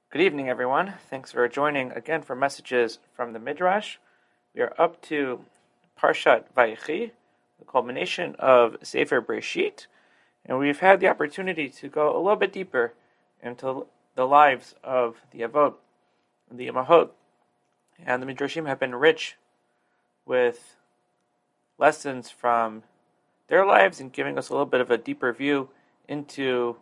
Good evening, everyone. Thanks for joining again for messages from the Midrash. We are up to Parshat Vayechi, the culmination of Sefer Breshit, and we've had the opportunity to go a little bit deeper into the lives of the Avot and the Imahot, and the Midrashim have been rich with lessons from their lives and giving us a little bit of a deeper view into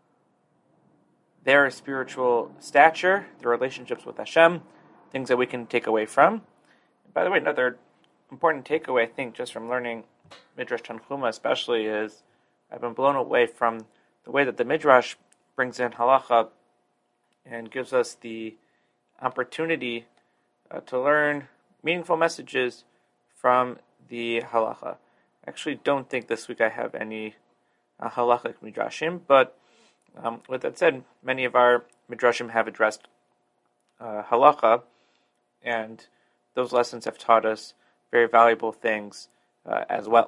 their spiritual stature, their relationships with Hashem, things that we can take away from. And by the way, another important takeaway, I think, just from learning Midrash Tanchuma especially, is I've been blown away from the way that the Midrash brings in halacha and gives us the opportunity to learn meaningful messages from the halacha. I actually don't think this week I have any halachic midrashim, but with that said, many of our midrashim have addressed halacha, and those lessons have taught us very valuable things as well.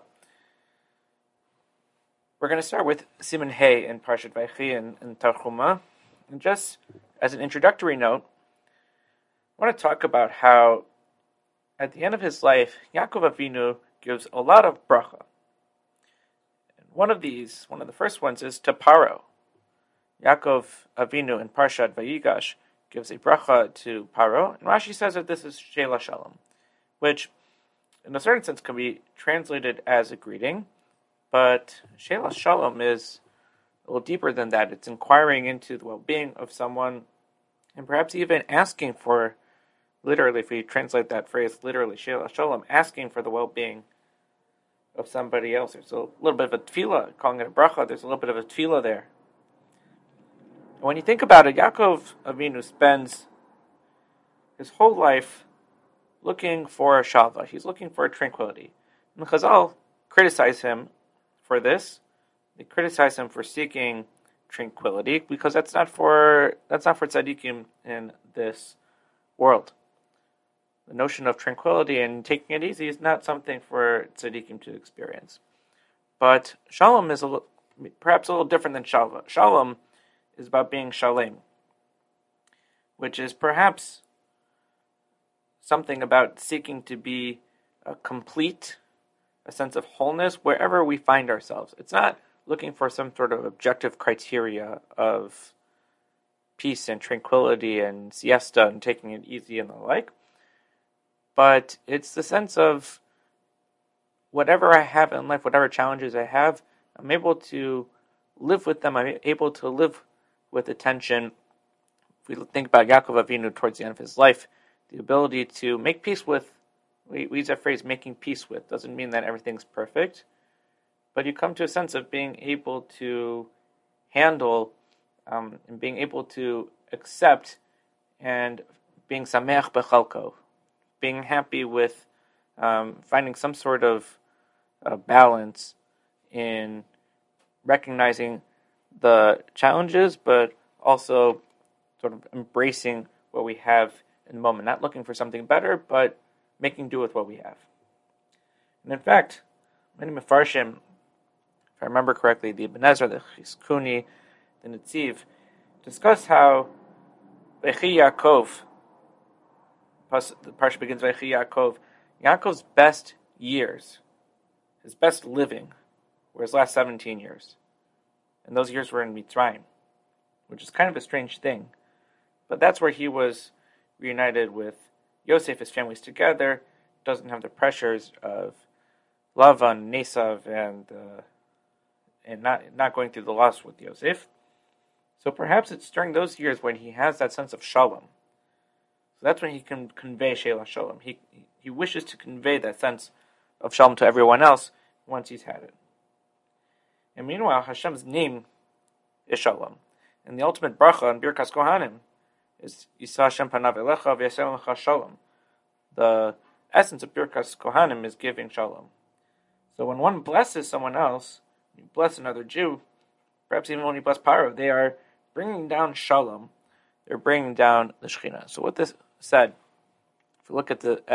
We're going to start with Siman Hey in Parshat Vayechi and Tanchuma. And just as an introductory note, I want to talk about how at the end of his life, Yaakov Avinu gives a lot of bracha. And one of the first ones is to Paro. Yaakov Avinu in Parshat Vayigash gives a bracha to Paro, and Rashi says that this is Sheila Shalom, which in a certain sense can be translated as a greeting, but Sheila Shalom is a little deeper than that. It's inquiring into the well-being of someone, and perhaps even asking for, literally, if we translate that phrase literally, Sheila Shalom, asking for the well-being of somebody else. There's a little bit of a tefillah, calling it a bracha, there's a little bit of a tefillah there. When you think about it, Yaakov Avinu spends his whole life looking for a shalva. He's looking for tranquility. And Chazal criticize him for this. They criticize him for seeking tranquility because that's not for tzaddikim in this world. The notion of tranquility and taking it easy is not something for tzaddikim to experience. But shalom is perhaps a little different than shalva. Shalom is about being shalem, which is perhaps something about seeking to be complete, a sense of wholeness wherever we find ourselves. It's not looking for some sort of objective criteria of peace and tranquility and siesta and taking it easy and the like, but it's the sense of whatever I have in life, whatever challenges I have, I'm able to live with them. I'm able to live with attention. If we think about Yaakov Avinu towards the end of his life, the ability to make peace with, we use that phrase, making peace with, doesn't mean that everything's perfect, but you come to a sense of being able to handle and being able to accept and being sameach bechalko, being happy with finding some sort of balance in recognizing the challenges, but also sort of embracing what we have in the moment, not looking for something better, but making do with what we have. And in fact, many Mefarshim, if I remember correctly, the Ibn Ezra, the Chizkuni, the Netziv, discuss how Vayechi Yaakov, the parsha begins Vayechi Yaakov, Yaakov's best years, his best living, were his last 17 years. And those years were in Mitzrayim, which is kind of a strange thing. But that's where he was reunited with Yosef, his family's together, doesn't have the pressures of Lavan, Nesav, and not going through the loss with Yosef. So perhaps it's during those years when he has that sense of shalom. So that's when he can convey Sheila Shalom. He wishes to convey that sense of shalom to everyone else once he's had it. And meanwhile, Hashem's name is Shalom. And the ultimate bracha in Birkas Kohanim is Yisa Hashem panav elecha v'yasem lecha shalom. The essence of Birkas Kohanim is giving Shalom. So when one blesses someone else, you bless another Jew, perhaps even when you bless Paro, they are bringing down Shalom. They're bringing down the Shekhinah. So what this said, if you look at the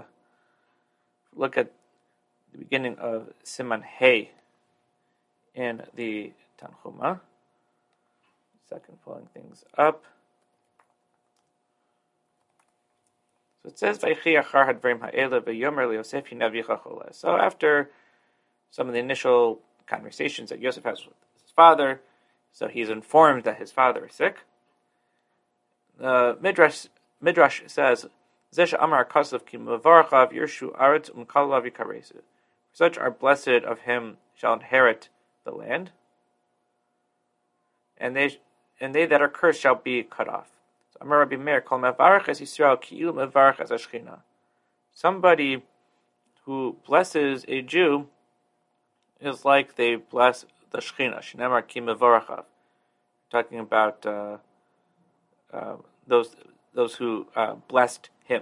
beginning of Siman Hey in the Tanchuma, second pulling things up. So it says, "Vaychi achar hadvarim ha'ele v'yomer leYosef hinavicha chole." So after some of the initial conversations that Yosef has with his father, so he's informed that his father is sick. The Midrash says, "Zesha Amar Kasav ki Mavarachav Yershu Aretz Umkalav Yikaresu." Such are blessed of him shall inherit the land, and they that are cursed shall be cut off. So Amar Rabbi Meir, Kol Mevarach as Yisrael Ki'ilu Mevarach as Ashchina. Somebody who blesses a Jew is like they bless the Shechina. Shneimar ki Mevarachav. Talking about those who blessed him.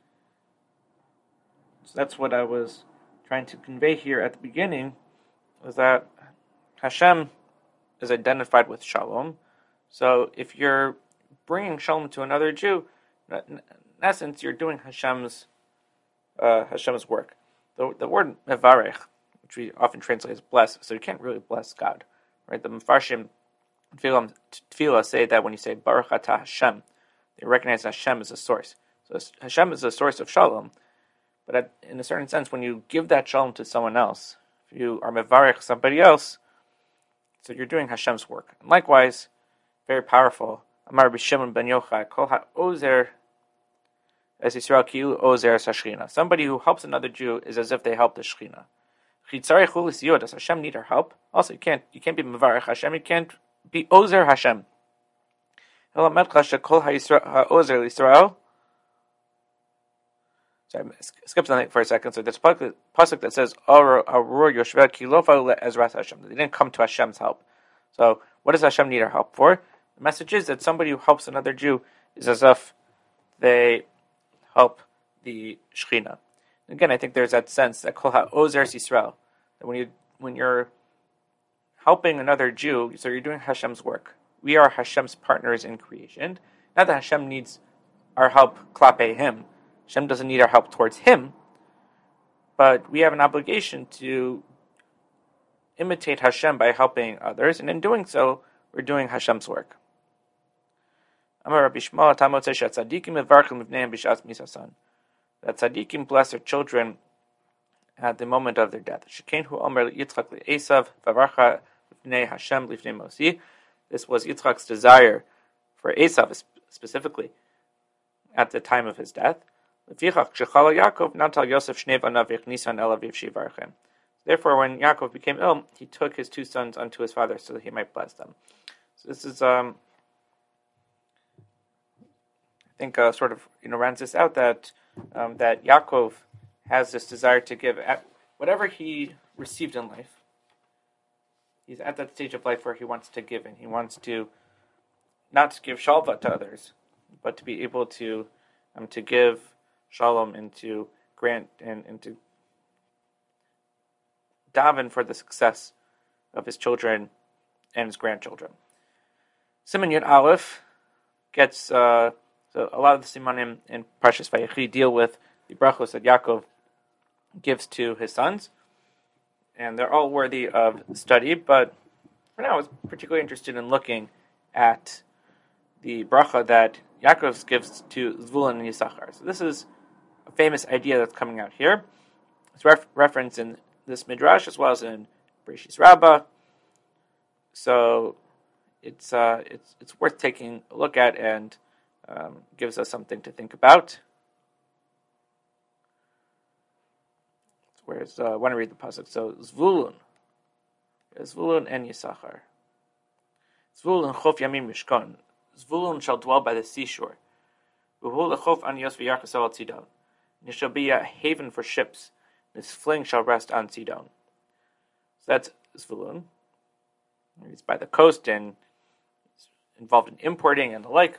So that's what I was trying to convey here at the beginning, is that Hashem is identified with Shalom. So if you're bringing Shalom to another Jew, in essence, you're doing Hashem's work. The word Mevarech, which we often translate as bless, so you can't really bless God, right? The Mefarshim Tefillah say that when you say Baruch Atah Hashem, they recognize Hashem as a source. So Hashem is a source of Shalom, but in a certain sense, when you give that Shalom to someone else, if you are Mevarech somebody else, so you're doing Hashem's work. And likewise, very powerful, Amar B'Shimon ben Yochai, Kol HaOzer as Yisrael Ki'ilu Ozer Sashchina. Somebody who helps another Jew is as if they help the Shechina. Does Hashem need our help? Also, you can't be Mevarech Hashem, you can't be Ozer Hashem. Sorry, I skipped something for a second. So there's a pasuk that says, they didn't come to Hashem's help. So what does Hashem need our help for? The message is that somebody who helps another Jew is as if they help the Shechina. Again, I think there's that sense that Kol HaOzer Yisrael, that when you're helping another Jew, so you're doing Hashem's work. We are Hashem's partners in creation. Not that Hashem needs our help klape him. Hashem doesn't need our help towards him, but we have an obligation to imitate Hashem by helping others, and in doing so, we're doing Hashem's work. Amar Rabbi Shmuel, tzadikim mevarchim livneihem b'shas misasan. That tzadikim bless their children at the moment of their death. Shekenhu omer Yitzchak le'esav v'varcha livnei Hashem livnei Mosi. This was Yitzchak's desire for Esav specifically at the time of his death. Therefore, when Yaakov became ill, he took his two sons unto his father so that he might bless them. So this is, I think, sort of rounds this out that Yaakov has this desire to give whatever he received in life. He's at that stage of life where he wants to give, and he wants to not to give shalva to others, but to be able to give shalom and to grant and to daven for the success of his children and his grandchildren. Siman Yud Aleph gets so a lot of the simanim in Parshas Vayechi deal with the brachos that Yaakov gives to his sons, and they're all worthy of study. But for now, I was particularly interested in looking at the bracha that Yaakov gives to Zvulun and Yisachar. So this is a famous idea that's coming out here. It's referenced in this midrash as well as in Bereshis Rabbah. So it's worth taking a look at and gives us something to think about. Whereas I want to read the pasuk. So Zvulun and Yisachar. Zvulun chof yamim mishkan. Zvulun shall dwell by the seashore. V'hu lechof anios v'yarchas al Tzidon. And it shall be a haven for ships. His fling shall rest on Tzidon. So that's Zvulun. He's by the coast and he's involved in importing and the like.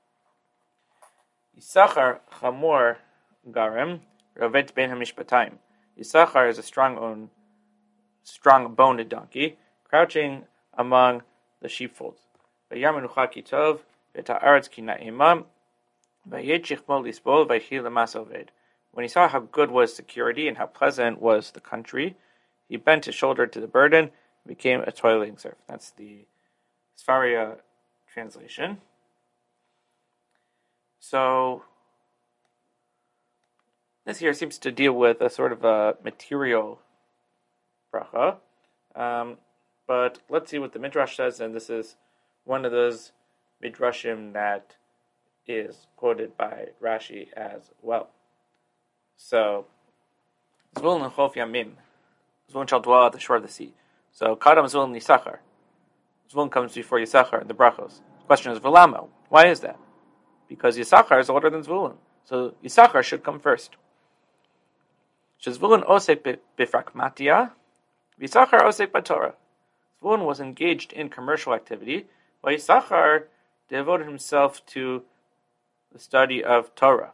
Yisachar chamor garem rovet ben hamishpatayim. Yisachar is a strong-boned donkey, crouching among the sheepfolds. When he saw how good was security and how pleasant was the country, he bent his shoulder to the burden and became a toiling serf. That's the Sfaria translation. So This here seems to deal with a sort of a material bracha. But let's see what the Midrash says, and this is one of those Midrashim that is quoted by Rashi as well. So, Zvulun and Chof Yamim. Zvulun shall dwell at the shore of the sea. So, Kadam Zvulun Yisachar. Zvulun comes before Yisachar in the brachos. The question is, V'lama? Why is that? Because Yisachar is older than Zvulun. So, Yisachar should come first. Zvulun osek b'frakmatia, Yisachar osek b'Torah. Zvulun was engaged in commercial activity, while Yisachar devoted himself to the study of Torah.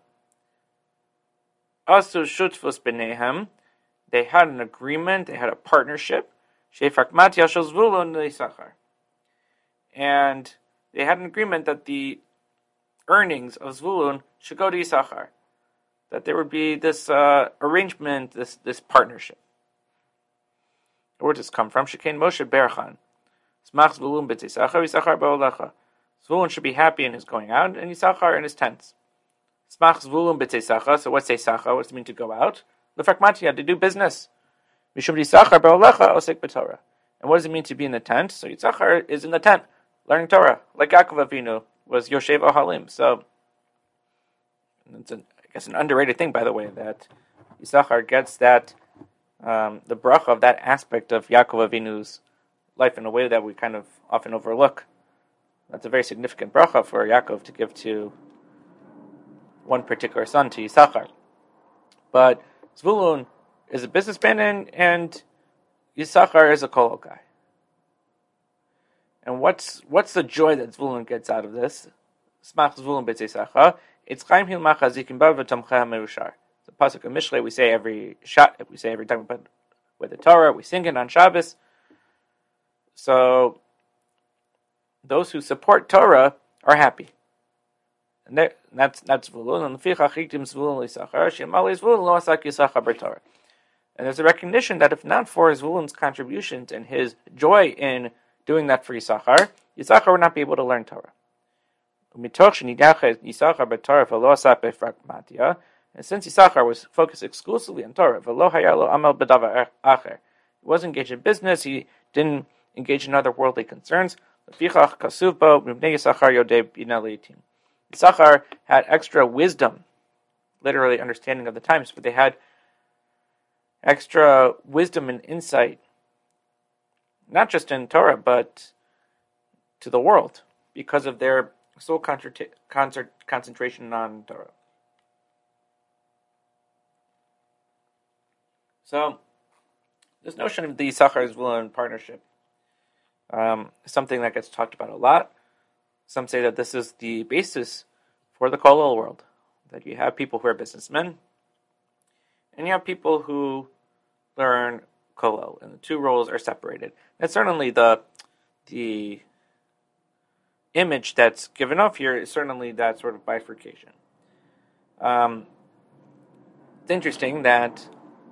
Asu shutfus b'nehem, they had an agreement, they had a partnership. Shefrakmatia shel Zvulun Yisachar, and they had an agreement that the earnings of Zvulun should go to Yisachar. That there would be this arrangement, this partnership. Where does this come from? Shekain Moshe Berchan. Smach Zvulun b'Yisachar, Yisachar ba'olecha. Zvulun should be happy in his going out, and Yisachar in his tents. Smach Zvulun b'Yisachar. So what's Yisachar? What does it mean to go out? L'frakmatia, to do business. Mishum Yisachar ba'olecha osek b'Torah. And what does it mean to be in the tent? So Yisachar is in the tent, learning Torah, like Yaakov Avinu was Yoshev Ohalim. So it's I guess an underrated thing, by the way, that Yisachar gets that the bracha of that aspect of Yaakov Avinu's life in a way that we kind of often overlook. That's a very significant bracha for Yaakov to give to one particular son, to Yisachar. But Zvulun is a businessman, and Yisachar is a kol guy. And what's the joy that Zvulun gets out of this? Smach Zvulun b'Yisachar. It's Chaim Hil Machazikim Ba v'Tomcha Merushar. The pasuk of Mishlei we say every time we put with the Torah. We sing it on Shabbos. So those who support Torah are happy, and that's Zvulun. And Lefichach Hiktim Zvulun Yisachar Shemali Zvulun Lo Asak Yisachar b'Torah. And there's a recognition that if not for Zvulun's contributions and his joy in doing that for Yisachar, Yisachar would not be able to learn Torah. And since Yisachar was focused exclusively on Torah, he wasn't engaged in business, he didn't engage in other worldly concerns. Yisachar had extra wisdom, literally understanding of the times, but they had extra wisdom and insight, not just in Torah, but to the world, because of their sole concentration on Torah. So, this notion of the Yisachar-Zvulun partnership is something that gets talked about a lot. Some say that this is the basis for the Kollel world, that you have people who are businessmen, and you have people who learn Kollel, and the two roles are separated. That's certainly the image that's given off here is certainly that sort of bifurcation. It's interesting that,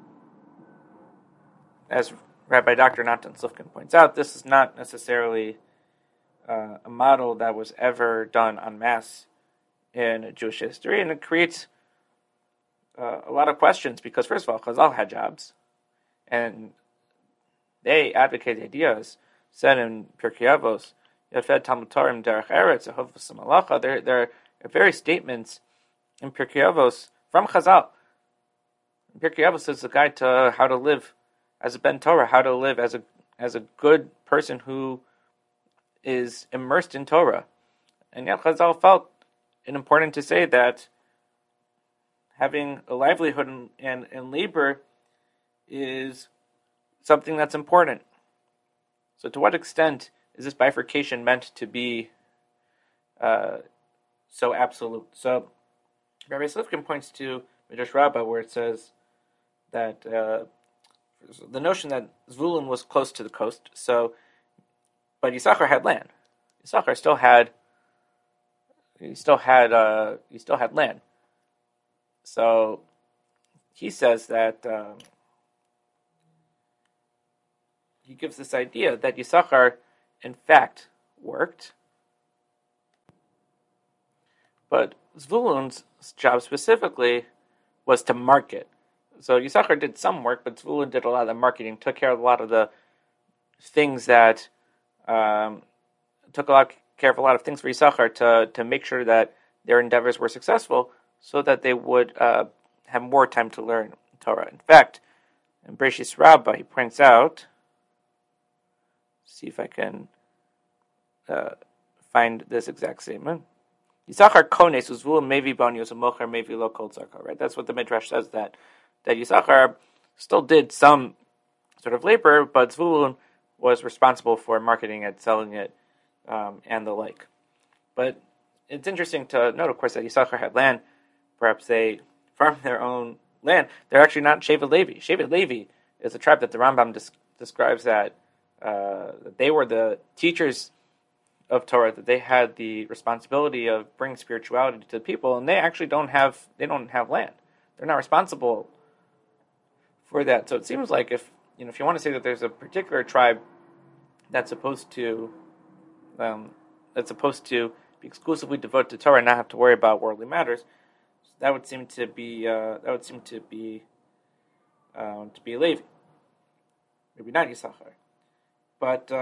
as Rabbi Dr. Natan Slifkin points out, this is not necessarily a model that was ever done en masse in Jewish history, and it creates a lot of questions because, first of all, Chazal had jobs, and they advocate the ideas said in Pirkei Avos, Yafed Talmud Torah Derech Eretz, Ahovas Malacha. There are various statements in Pirkei Avos from Chazal. Pirkei Avos is a guide to how to live as a Ben Torah, how to live as a good person who is immersed in Torah. And yet Chazal felt it important to say that having a livelihood and labor is something that's important. So to what extent is this bifurcation meant to be so absolute? So Rabbi Slifkin points to Midrash Rabbah where it says that the notion that Zvulun was close to the coast, but Yisachar had land. Yisachar still had land. So he says that he gives this idea that Yisachar in fact worked, but Zvulun's job specifically was to market. So Yisachar did some work, but Zvulun did a lot of the marketing, took care of a lot of the things that took care of a lot of things for Yisachar to make sure that their endeavors were successful, so that they would have more time to learn Torah. In fact, in Bereshis Rabbah, he points out. See if I can find this exact statement. Yisachar kones uzvul mevi banios umocher mevi lo kol tzarka. Right, that's what the Midrash says, that Yisachar still did some sort of labor, but Zvulun was responsible for marketing it, selling it, and the like. But it's interesting to note, of course, that Yisachar had land. Perhaps they farmed their own land. They're actually not Shevet Levi. Shevet Levi is a tribe that the Rambam describes that they were the teachers of Torah, that they had the responsibility of bringing spirituality to the people, and they actually don't have land. They're not responsible for that. So it seems like if you want to say that there's a particular tribe that's supposed to be exclusively devoted to Torah and not have to worry about worldly matters, that would seem to be Levi, maybe not Yisachar. But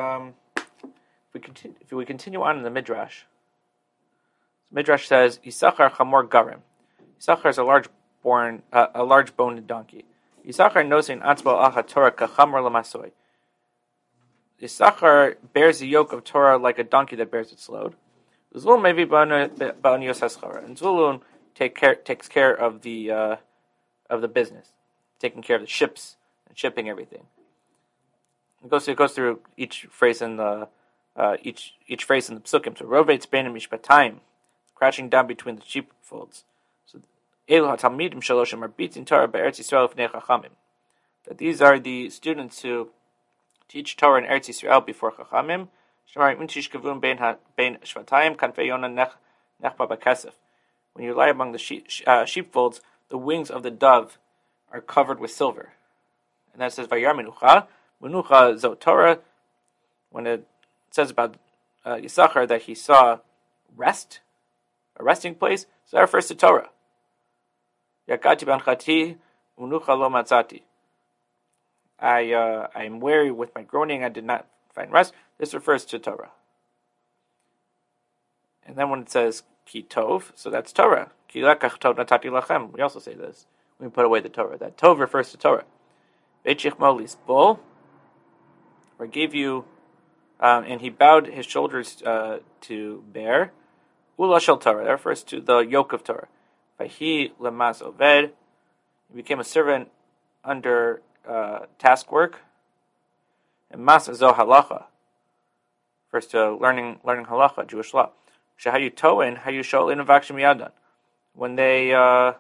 if we continue on in the Midrash, the Midrash says Yisachar chamor garim. Yisachar is a large boned donkey. Yisachar nosin atzbo aha Torah kachamor lamasoy. Yisachar bears the yoke of Torah like a donkey that bears its load. Zvulun maybe ba'anios haschara, and Zvulun takes care of the business, taking care of the ships and shipping everything. It goes through each phrase in the psukim. So rovetz beinim mishpatayim, crouching down between the sheepfolds. So elu hatalmidim shaloshim arbitzin Torah be'eretz Yisrael v'nei chachamim. That these are the students who teach Torah in Eretz Yisrael before chachamim. Shemarim untish kavun bein shvatayim kanfei yona nechba b'kesef. When you lie among the sheepfolds, the wings of the dove are covered with silver. And that says vayar menucha. Menucha zot Torah. When it says about Yisachar that he saw rest, a resting place, so that refers to Torah. Yakati b'anchati menucha lo matzati. I am weary with my groaning. I did not find rest. This refers to Torah. And then when it says ki tov, so that's Torah. Ki lekach tov natati lachem. We also say this when we put away the Torah. That tov refers to Torah. Beichich molis bol. Or gave you, and he bowed his shoulders to bear. Ula shel Torah. That refers to the yoke of Torah. Vahi lemas oved. He became a servant under task work. And mas zo halacha. Refers to learning halacha, Jewish law. Shahayu toin hayu sholin avakshim yadan. When they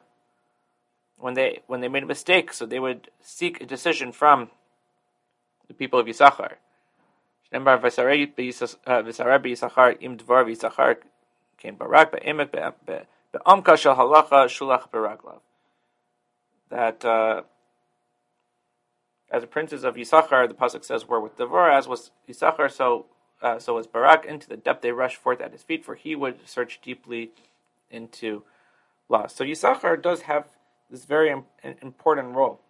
made a mistake, so they would seek a decision from the people of Yisachar. Shnemar v'sarei b'Yisachar im dvar v'Yisachar came barak be'emek be'amka shel halacha shulach beraglav. That as the princes of Yisachar, the pasuk says, were with Devorah, as was Yisachar, so was Barak. Into the depth they rushed forth at his feet, for he would search deeply into law. So Yisachar does have this very important role.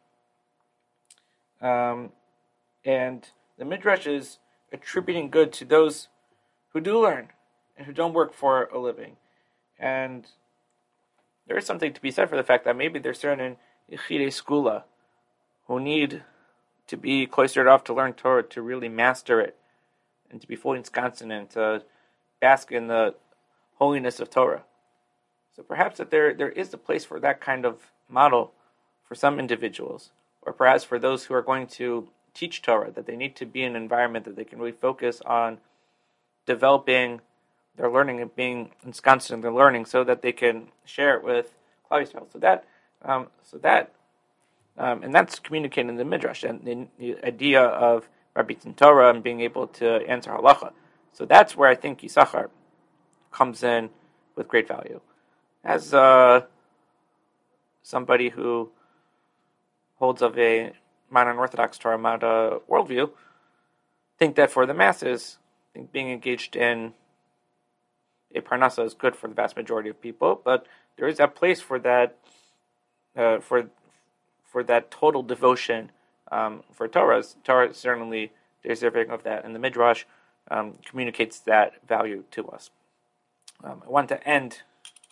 And the Midrash is attributing good to those who do learn and who don't work for a living. And there is something to be said for the fact that maybe there's certain Yechidei Skula who need to be cloistered off to learn Torah, to really master it, and to be fully ensconced in it, and to bask in the holiness of Torah. So perhaps that there is a place for that kind of model for some individuals, or perhaps for those who are going to teach Torah, that they need to be in an environment that they can really focus on developing their learning and being ensconced in their learning, so that they can share it with Klal Yisrael. And that's communicated in the Midrash, and the idea of Rabbitin Torah and being able to answer halacha. So that's where I think Yisachar comes in with great value. As somebody who holds of a modern Orthodox Torah worldview, think that for the masses, I think being engaged in a parnasa is good for the vast majority of people, but there is a place for that for that total devotion for Torah. Torah is certainly deserving of that, and the Midrash communicates that value to us. I want to end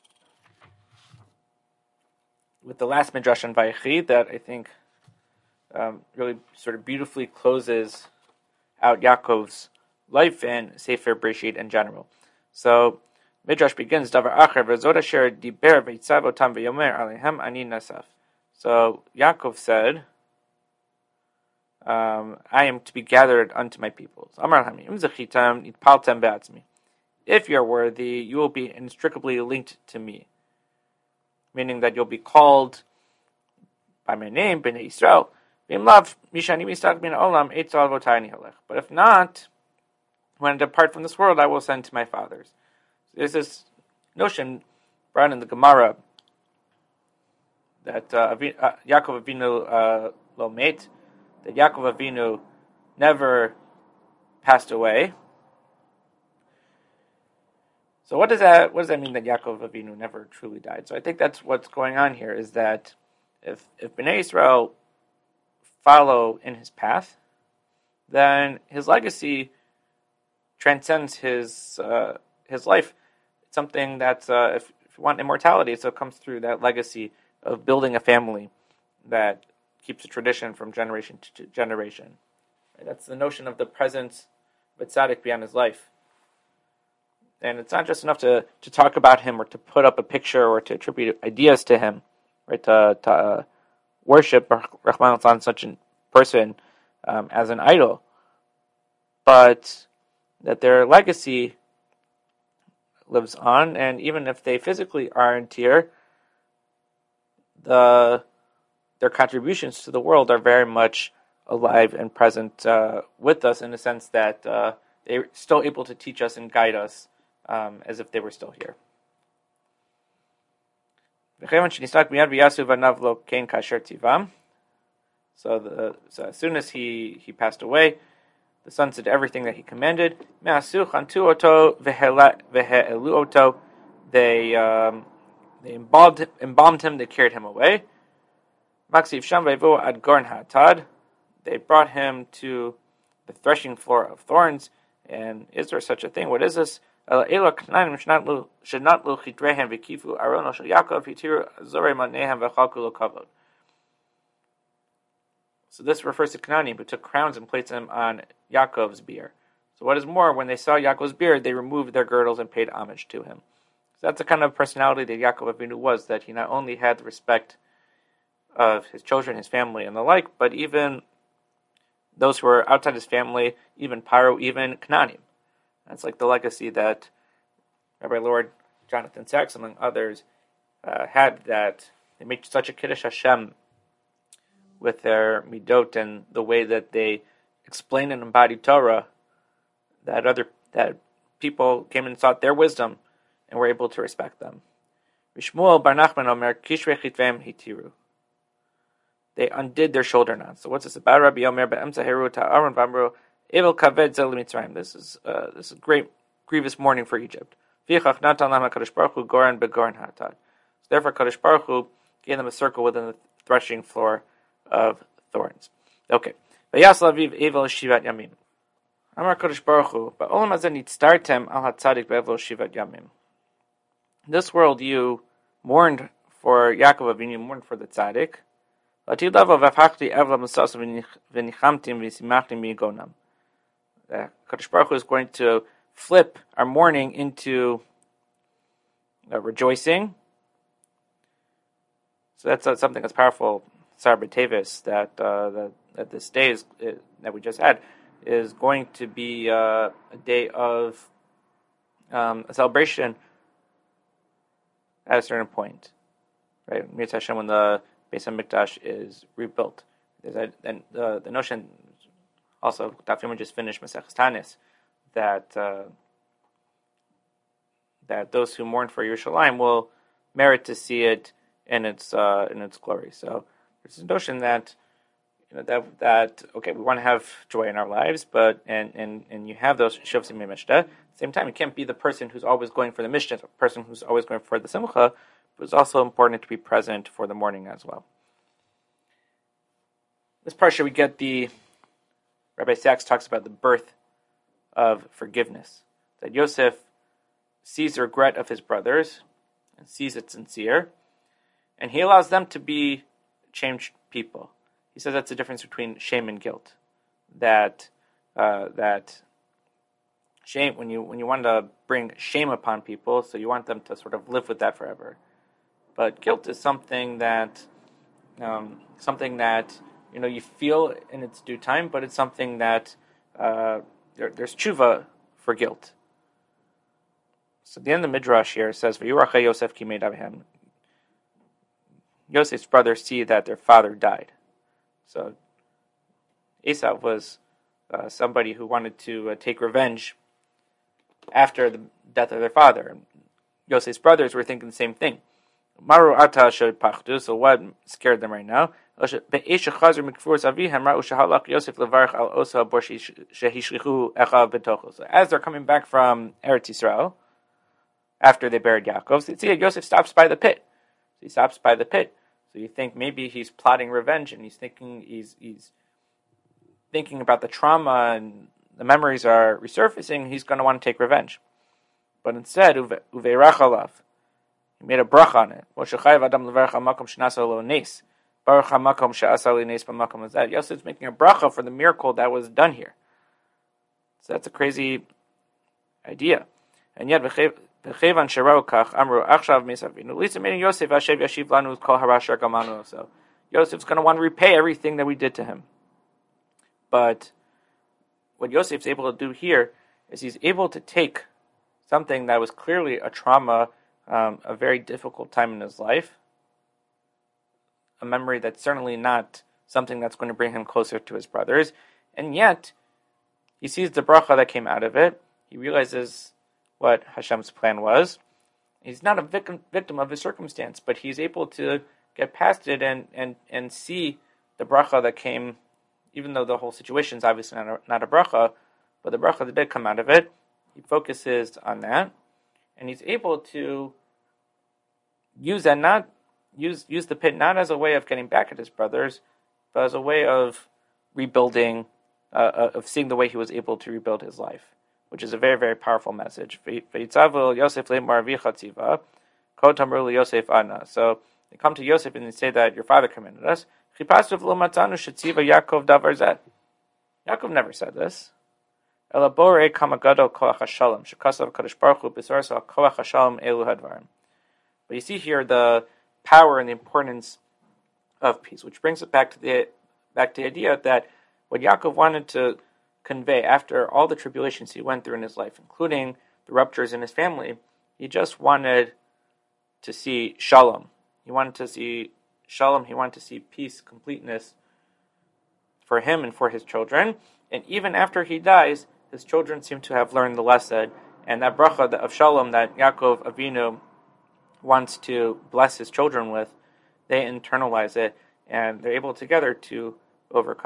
with the last Midrash on Vayechi that I think really sort of beautifully closes out Yaakov's life and Sefer Bereshit in general. So Midrash begins, Davar Acher v'zod asher diber v'yitzav otam v'yomer alehem ani nasaf. So Yaakov said, I am to be gathered unto my peoples. Amar lahem im zechitam nitpaltem be'atzmi. If you're worthy, you will be inextricably linked to me. Meaning that you'll be called by my name, Bnei Yisrael. But if not, when I depart from this world, I will send to my fathers. There's this notion brought in the Gemara that Yaakov Avinu lo met, that Yaakov Avinu never passed away. So what does that mean, that Yaakov Avinu never truly died? So I think that's what's going on here, is that if Bnei Yisrael follow in his path, then his legacy transcends his life. It's something that's if you want immortality, so it comes through that legacy of building a family that keeps a tradition from generation to generation. That's the notion of the presence of a tzaddik beyond his life. And it's not just enough to talk about him or to put up a picture or to attribute ideas to him, right? To worship Rahman al such a person as an idol, but that their legacy lives on, and even if they physically aren't here, their contributions to the world are very much alive and present with us, in the sense that they're still able to teach us and guide us as if they were still here. So as soon as he passed away, the son did everything that he commanded. They embalmed him, they carried him away. They brought him to the threshing floor of thorns. And is there such a thing? What is this? So this refers to Canaanim, who took crowns and placed them on Yaakov's bier. So what is more, when they saw Yaakov's beard, they removed their girdles and paid homage to him. So that's the kind of personality that Yaakov Avinu was, that he not only had the respect of his children, his family, and the like, but even those who were outside his family, even Paro, even Canaanim. That's like the legacy that Rabbi Lord Jonathan Sachs, among others, had, that they made such a Kiddush Hashem with their midot and the way that they explain and embody Torah, that people came and sought their wisdom and were able to respect them. Rishmuel Bar Nachman Omer Kishrei Chitvem Hitiru. They undid their shoulder knots. So what's this about? Rabbi Yomer Be'emtza Heru Ta'aron Vamru Evel Kaved Zel Mitzrayim. This is a great, grievous mourning for Egypt. V'chach Natan Lam HaKadosh Baruch Hu Goren Begoren Hatad. So therefore, Kadosh Baruch Hu gave them a circle within the threshing floor of thorns. Okay. Vayas Laviv Evel Shivat Yamim. Amar Kadosh Baruch Hu Ba'olam Hazeh Nitztartem Al HaTzadik Be'evel Shivat Yamim. In this world, you mourned for Yaakov Avinu, you mourned for the tzaddik. Kadosh Baruch Hu is going to flip our mourning into rejoicing. So that's something that's powerful. Sar B'Tevis, that this day that we just had is going to be a day of a celebration at a certain point, right? Mirz Hashem, when the Beis HaMikdash is rebuilt. And the notion, also, Dr. just finished Maseches Tanis, that those who mourn for Yerushalayim will merit to see it in its glory. So there's a notion that okay, we want to have joy in our lives, but and you have those Shavsim Mishta. At the same time, you can't be the person who's always going for the Mishnah, the person who's always going for the Simcha, it was also important to be present for the mourning as well. This parsha we get Rabbi Sachs talks about the birth of forgiveness. That Yosef sees the regret of his brothers and sees it sincere, and he allows them to be changed people. He says that's the difference between shame and guilt. That shame, when you want to bring shame upon people, so you want them to sort of live with that forever. But guilt is something that you feel in its due time, but it's something that there's tshuva for guilt. So the end of the Midrash here says, "V'yuracha Yosef kimed avihem." Yosef's brothers see that their father died. So Esau was somebody who wanted to take revenge after the death of their father. Yosef's brothers were thinking the same thing. Maru ata shod pachdu. So what scared them right now? So as they're coming back from Eretz Yisrael, after they buried Yaakov, so see Yosef stops by the pit. So he stops by the pit. So you think maybe he's plotting revenge, and he's thinking about the trauma, and the memories are resurfacing. He's going to want to take revenge, but instead, uveirach alav, he made a bracha on it. Yosef's making a bracha for the miracle that was done here. So that's a crazy idea. And yet, Yosef's going to want to repay everything that we did to him. But what Yosef's able to do here is he's able to take something that was clearly a trauma, a very difficult time in his life, a memory that's certainly not something that's going to bring him closer to his brothers, and yet he sees the bracha that came out of it. He realizes what Hashem's plan was. He's not a victim of his circumstance, but he's able to get past it and see the bracha that came, even though the whole situation is obviously not a bracha, but the bracha that did come out of it, he focuses on that, and he's able to use that use the pit not as a way of getting back at his brothers, but as a way of rebuilding, of seeing the way he was able to rebuild his life, which is a very, very powerful message. So they come to Yosef and they say that your father commanded us. Yaakov never said this. But you see here the power and the importance of peace, which brings it back to the idea that what Yaakov wanted to convey after all the tribulations he went through in his life, including the ruptures in his family, he just wanted to see shalom. He wanted to see shalom. He wanted to see peace, completeness for him and for his children. And even after he dies, his children seem to have learned the lesson. And that bracha of shalom that Yaakov Avinu wants to bless his children with, they internalize it, and they're able together to overcome.